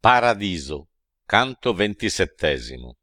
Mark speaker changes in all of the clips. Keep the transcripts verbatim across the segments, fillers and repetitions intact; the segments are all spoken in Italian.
Speaker 1: Paradiso, canto ventisettesimo.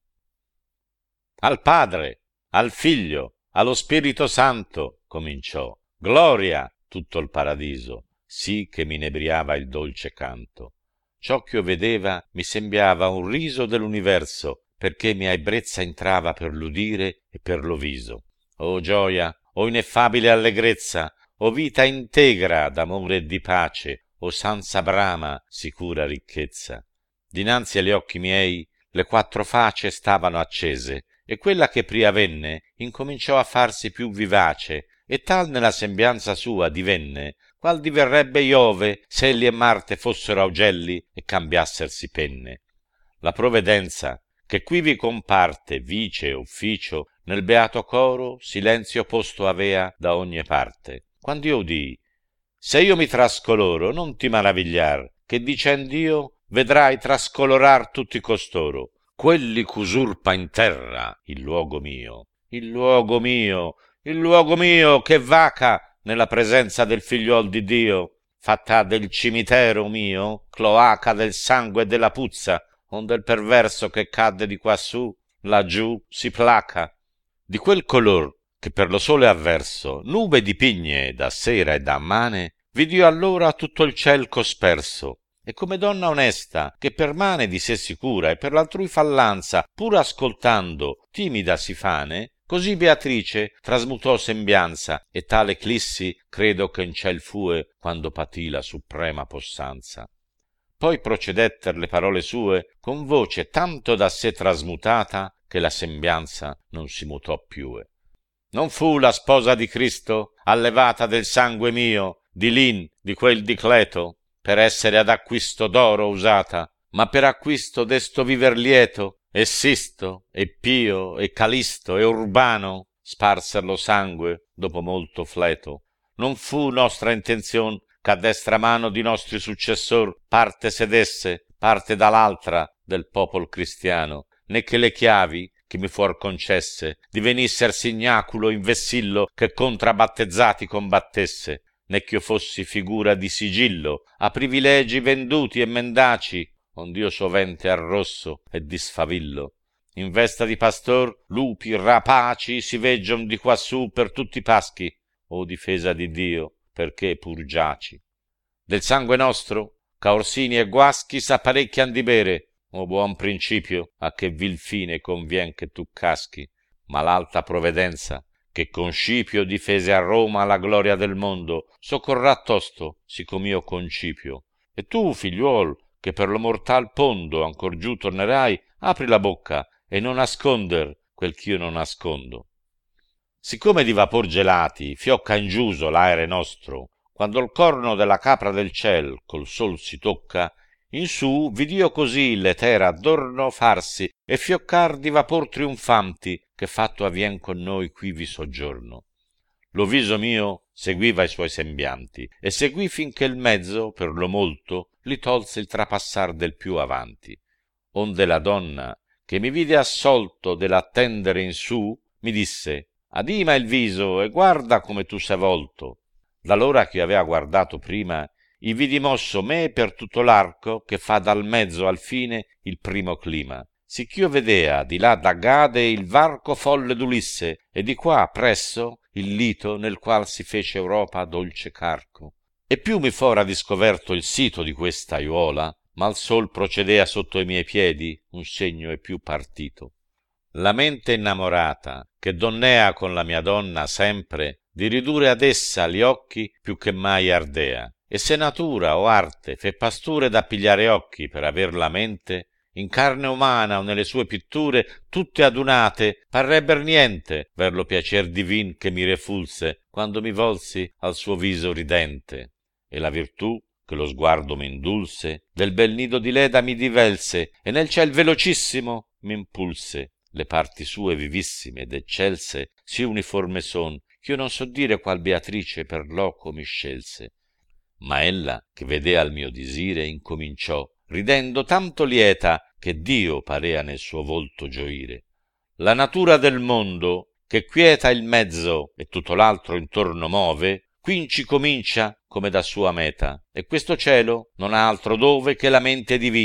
Speaker 1: Al Padre, al Figlio, allo Spirito Santo, cominciò, gloria tutto il paradiso, sì che mi inebriava il dolce canto. Ciò ch'io vedeva mi sembiava un riso dell'universo, perché mia ebbrezza entrava per l'udire e per lo viso. O gioia, o ineffabile allegrezza, o vita integra d'amore e di pace, o sanza brama, sicura ricchezza. Dinanzi agli occhi miei le quattro face stavano accese, e quella che pria venne incominciò a farsi più vivace, e tal nella sembianza sua divenne, qual diverrebbe Iove se egli e Marte fossero augelli e cambiassersi penne. La provvidenza, che qui vi comparte vice e ufficio, nel beato coro silenzio posto avea da ogni parte. Quando io udii, se io mi trascoloro, non ti maravigliar, che dicend'io vedrai trascolorar tutti costoro, quelli c'usurpa in terra il luogo mio, il luogo mio, il luogo mio che vaca nella presenza del figliuol di Dio, fatta del cimitero mio, cloaca del sangue e della puzza, onde il perverso che cadde di quassù, laggiù si placa. Di quel color che per lo sole avverso, nube di pigne da sera e da mane, vidio allora tutto il ciel cosperso, e come donna onesta, che permane di sé sicura e per l'altrui fallanza, pur ascoltando, timida si fane, così Beatrice trasmutò sembianza, e tale eclissi credo che in ciel fue quando patì la suprema possanza. Poi procedetter le parole sue con voce tanto da sé trasmutata, che la sembianza non si mutò più. Non fu la sposa di Cristo allevata del sangue mio, di lin, di quel di Cleto, per essere ad acquisto d'oro usata, ma per acquisto d'esto viver lieto, e Sisto, e Pio, e Calisto, e Urbano sparser lo sangue dopo molto fleto. Non fu nostra intenzion ch'a destra mano di nostri successor parte sedesse, parte dall'altra del popol cristiano, né che le chiavi che mi fuor concesse divenisser signaculo in vessillo che contra battezzati combattesse, né ch'io fossi figura di sigillo a privilegi venduti e mendaci, ond'io sovente arrosso e disfavillo. In vesta di pastor lupi rapaci si veggion di quassù per tutti i paschi, o difesa di Dio, perché pur giaci. Del sangue nostro, ca Orsini e Guaschi s'apparecchian di bere, o buon principio, a che vil fine convien che tu caschi, ma l'alta provvidenza, che con Scipio difese a Roma la gloria del mondo, soccorrà tosto, sicom'io concipio. E tu, figliuol, che per lo mortal pondo ancor giù tornerai, apri la bocca e non nasconder quel ch'io non nascondo. Siccome di vapor gelati fiocca ingiuso l'aere nostro, quando il corno della capra del ciel col sol si tocca, in su vidio così l'etera adorno farsi e fioccar di vapor trionfanti, che fatto avvien con noi quivi soggiorno. Lo viso mio seguiva i suoi sembianti, e seguì finché il mezzo, per lo molto, li tolse il trapassar del più avanti. Onde la donna, che mi vide assolto dell'attendere in su, mi disse: adima il viso e guarda come tu sei volto. D'allora che io avea guardato prima, i vidi mosso me per tutto l'arco che fa dal mezzo al fine il primo clima, sicch'io vedea di là d'Agade il varco folle d'Ulisse, e di qua presso il lito nel qual si fece Europa dolce carco. E più mi fora discoverto il sito di questa aiuola, ma il sol procedea sotto i miei piedi un segno e più partito. La mente innamorata, che donnea con la mia donna sempre, di ridurre ad essa gli occhi più che mai ardea, e se natura o arte fe pasture da pigliare occhi per aver la mente, in carne umana o nelle sue pitture, tutte adunate, parrebber niente ver lo piacer divin che mi refulse, quando mi volsi al suo viso ridente. E la virtù, che lo sguardo m'indulse, del bel nido di Leda mi divelse, e nel ciel velocissimo m'impulse. Le parti sue vivissime ed eccelse, sì uniforme son, ch'io non so dire qual Beatrice per loco mi scelse. Ma ella, che vedea il mio disire, incominciò, ridendo tanto lieta, che Dio parea nel suo volto gioire. La natura del mondo, che quieta il mezzo e tutto l'altro intorno move, quinci comincia come da sua meta, e questo cielo non ha altro dove che la mente divina,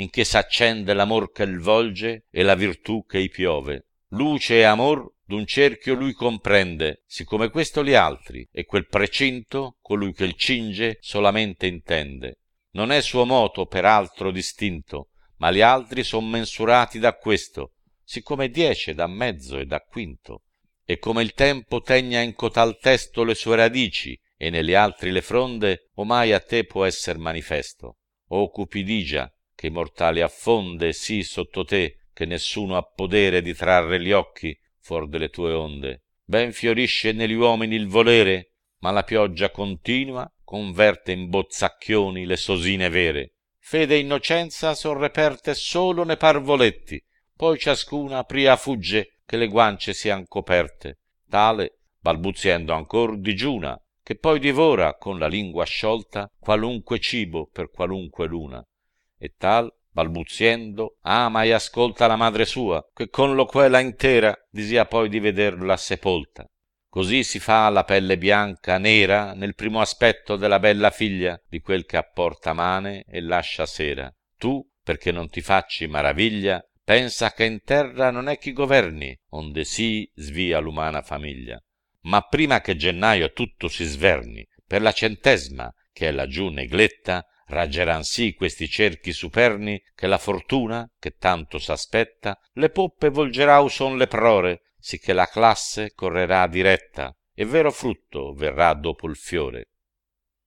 Speaker 1: in che s'accende l'amor che il volge e la virtù che i piove. Luce e amor d'un cerchio lui comprende, siccome questo gli altri, e quel precinto colui che il cinge solamente intende. Non è suo moto per altro distinto, ma gli altri son mensurati da questo, siccome diece da mezzo e da quinto. E come il tempo tegna in cotal testo le sue radici, e negli altri le fronde, omai a te può esser manifesto. O Cupidigia, che i mortali affonde sì sotto te, che nessuno ha podere di trarre gli occhi fuor delle tue onde. Ben fiorisce negli uomini il volere, ma la pioggia continua converte in bozzacchioni le sosine vere. Fede e innocenza son reperte solo ne parvoletti, poi ciascuna pria fugge che le guance sian coperte. Tale, balbuziendo ancor, digiuna, che poi divora con la lingua sciolta qualunque cibo per qualunque luna. E tal, balbuziendo, ama e ascolta la madre sua, che con loquela intera disia poi di vederla sepolta. Così si fa la pelle bianca nera nel primo aspetto della bella figlia di quel che apporta mane e lascia sera. Tu, perché non ti facci maraviglia, pensa che in terra non è chi governi, onde sì svia l'umana famiglia. Ma prima che gennaio tutto si sverni, per la centesima, che è laggiù negletta, raggeran sì questi cerchi superni, che la fortuna, che tanto s'aspetta, le poppe volgerà u son le prore, sicché la classe correrà diretta, e vero frutto verrà dopo il fiore.